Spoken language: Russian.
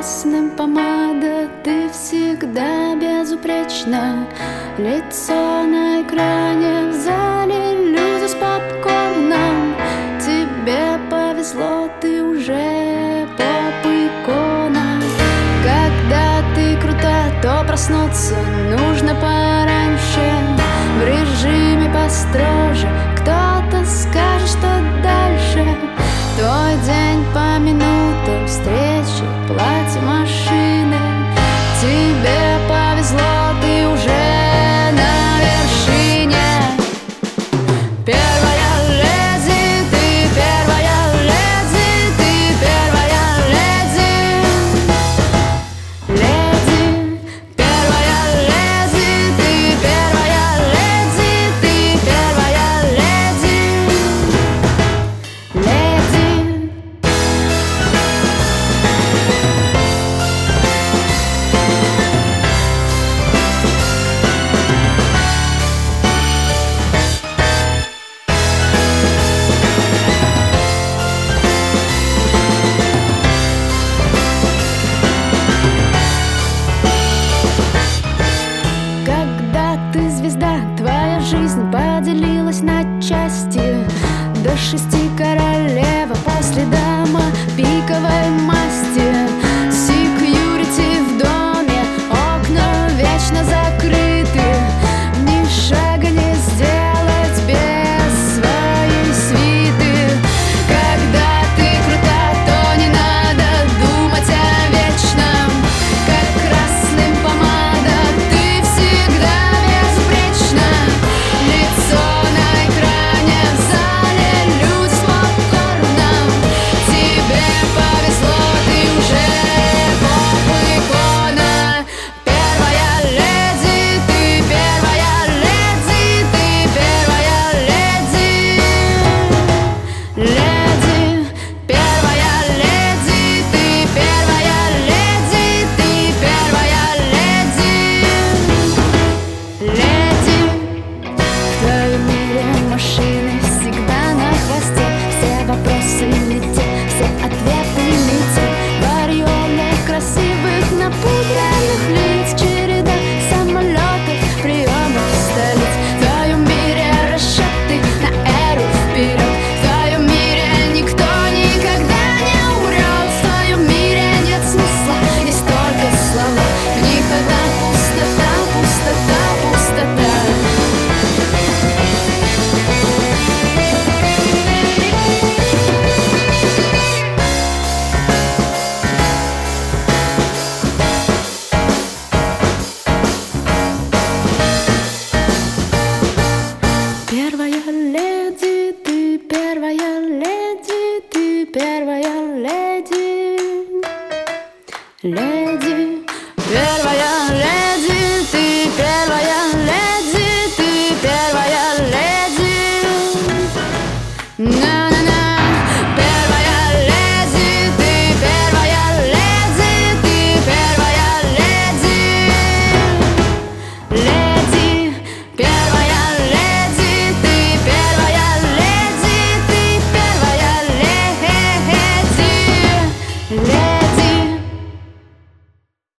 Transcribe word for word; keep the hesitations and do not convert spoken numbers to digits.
красным помада, ты всегда безупречна. Лицо на экране, в зале люди с попкорном. Тебе повезло, ты уже поп-икона. Когда ты крута, то проснуться нужно пораньше. В режиме построже, кто-то скажет, что дальше. Твой день по минутам, встречи, платье, машины. Тебе повезло, ты уже на вершине. Первая леди, ты первая леди, ты первая леди. Леди, первая леди, ты первая леди, ты первая леди. Леди. Твоя жизнь поделилась на части. До шести королева, после дама пиковой масти. Секьюрити в доме, окна вечно закрыты. Ни шага не сделать без своей свиты. Когда ты крута, то не надо думать о вечном. Как красным помада, ты всегда безупречна. Лицо на экране, в зале люди с попкорном. Тебе повезло, ты уже поп-икона. Первая леди, ты первая леди, ты первая леди. Леди, первая леди, ты первая леди, ты первая леди. Леди. В твоем мире машины всегда на хвосте. Все вопросы не те, все ответы не те. В ореоле красивых напудренных лиц, череда самолетов, приемов столиц. В твоем мире расчеты на эру вперед. В твоем мире никто никогда не умрет. В твоем мире нет смысла, есть только слова. В них одна пустота, пустота, пустота. Первая леди, ты первая леди, ты первая леди. Леди, первая